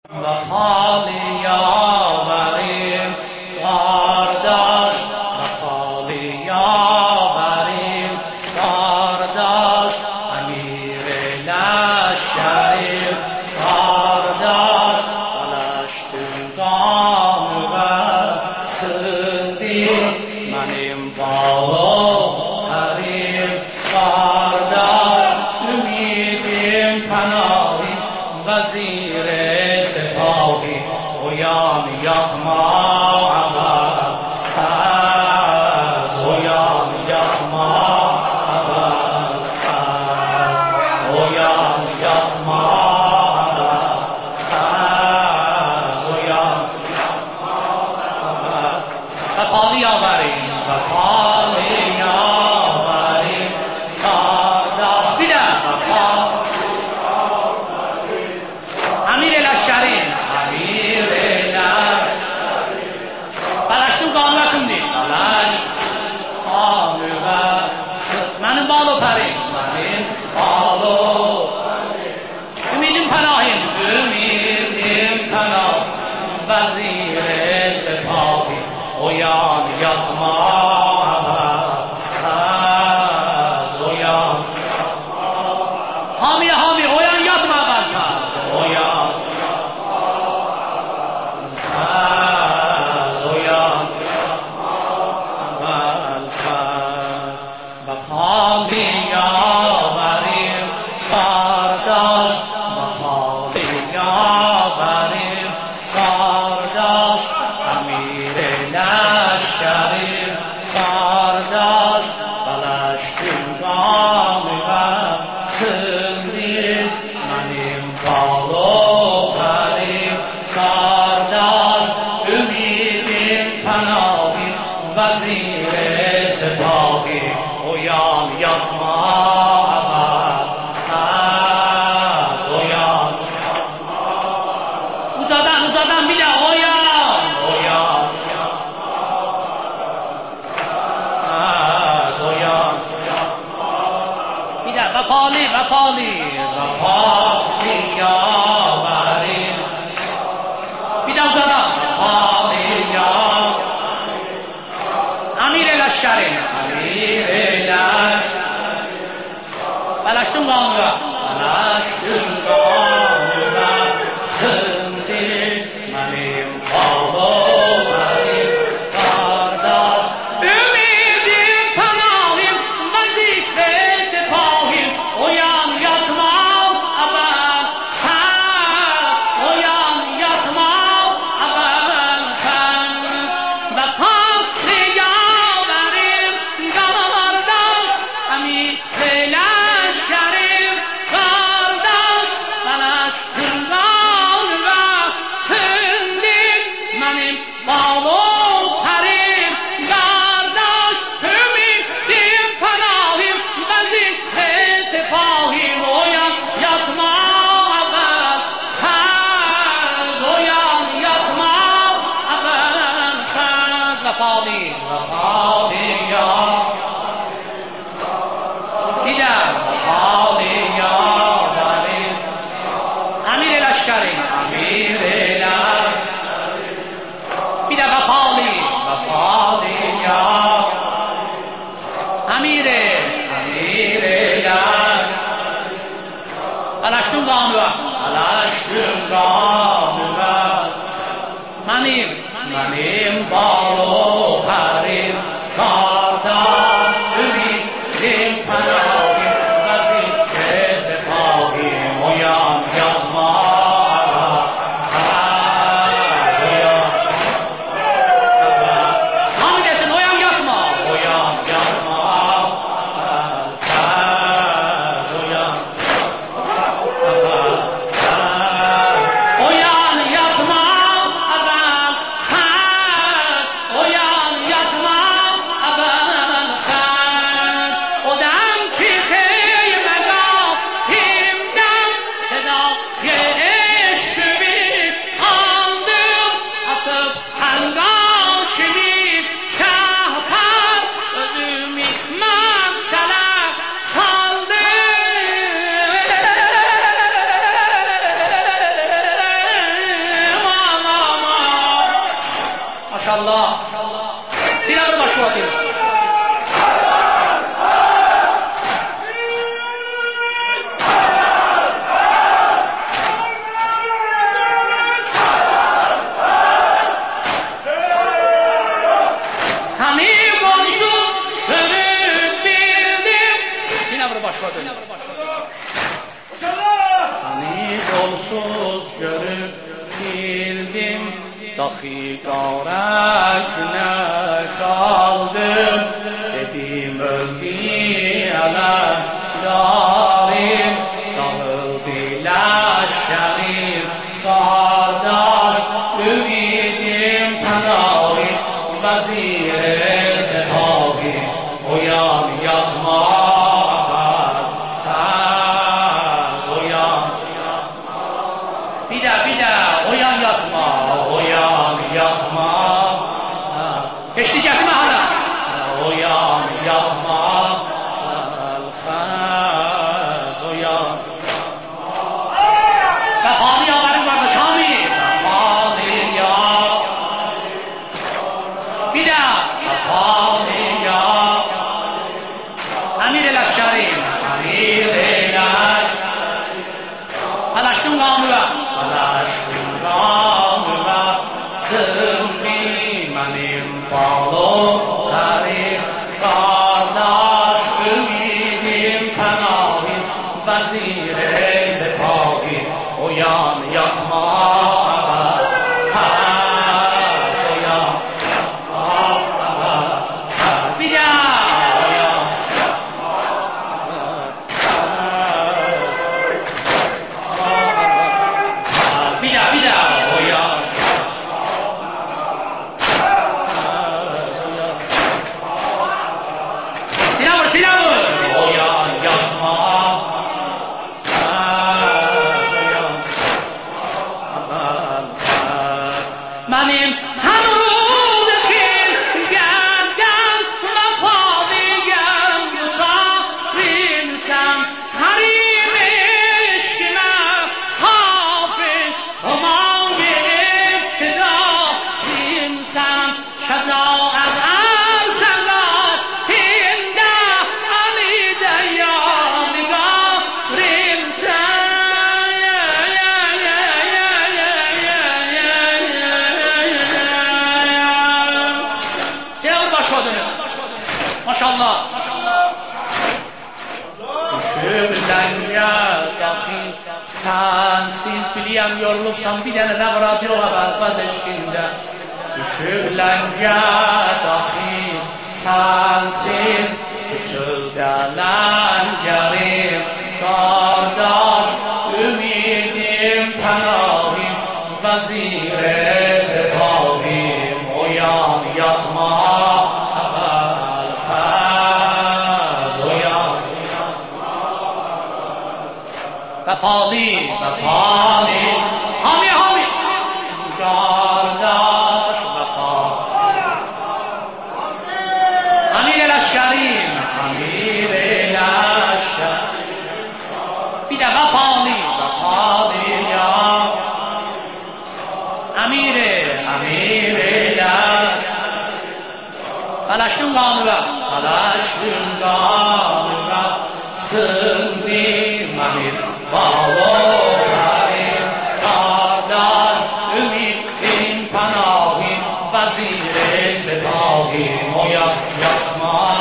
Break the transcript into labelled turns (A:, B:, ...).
A: وفالی آوریم بارداشت وفالی آوریم بارداشت امیر لشکریم بارداشت و لشکرگان و سندیم منیم بالو حریم بارداشت امیدیم پناهیم وزیر سپاهی اویان یغما عبد از اویان یغما عبد از اویان یغما عبد از اویان وفالی آوریم وفالی آوریم بارداشت بیدر امیر لشکرین امیر لشکرین بلشتون قانون سندی بلشت قانون من بالو پریم من بالو امیدیم پناهیم امیدیم پناه وزیر سپاهی اویان یغما از اویان حامی حامی اویان یغما از اویان از اویان والفز وفالی آوریم بارداشت وفالی آوریم بارداشت امیر لشکریم بارداشت و لشکرگان و سندیم منیم بالو پریم بارداشت امیدیم پناهیم وزیر سپاهی اویان یغما عبد از اویان اوزادن بیده اویان اویان از اویان بیده وفالی آوریم بیده اوزادن وفالی امیر لشکرین امیر لشکرین بلشتون قانون بلشتون قانون سندی منیم بالو پریم بارداشت امیدیم پناهیم وزیر سپاهیم اویان یغما عبد اویان یغما عبد وفالی آوریم بارداشت امیر لشکریم بارداشت بلشکرگان و سندیم منیم بالو پریم بارداشت امیدیم پناهیم وزیر سپاهیم اویان یغما عبد اویان یغما عبد وفالی دیدم وفالی آوریم امیر لشکرین امیر لشکرین بیده وفالی امیر لشکرین بلشتون قانون منیم بالو پریم بارداشت امیدیم پناهیم وزیر سپاهیم اویان یغما از اویان حامی دستن اویان یغما از اویان اویان یغما Maşallah. Silahı başı atayım. Seni golsuz görüp bildim, dakikarak ne kaldım, dedim öldüler yarim, dağıldı laşerim, kardeş ümidim panahim, vazire sepahim, uyan yatma. Oyan yatma. Keştik yapma hala. Oyan yatma. Oyan. Vefalı yavarım var da Şami. Vefalı ya. Bir daha. Vefalı ya. Amir el-Aşşarim. Amir el-Aşşarim. Halaştın kanıva. Benim bağlarım, kardeş ümidim, panahim, vazire sepahim, uyan yatma, uyan yatma, bir daha uyan yatma, bir daha uyan. Benim sanırken gelden vefalıyım musafirimsen harim eşkine hafif aman iktidafimsen şecaat ersenatinde Ali'de yadigarimsen. Maşallah. Düşürlen yatağı sensiz biliyem yorulupsam bir tane nevrat yok vaz eşkinde. Düşürlen yatağı sensiz çölgelen yarim kardeş ümidim panahim vazire sepahim uyan yatma. Vefalı, hami, kardeş vefalı. Amir el-Aşşarim, Amir el-Aşşarim. Bir de vefalı ya. Amir el-Aşşarim. Alaştın kanıva, sındım Amir. Bağlarım, kardeş, ümidim, panahim, vazire sepahim, oyan yatma.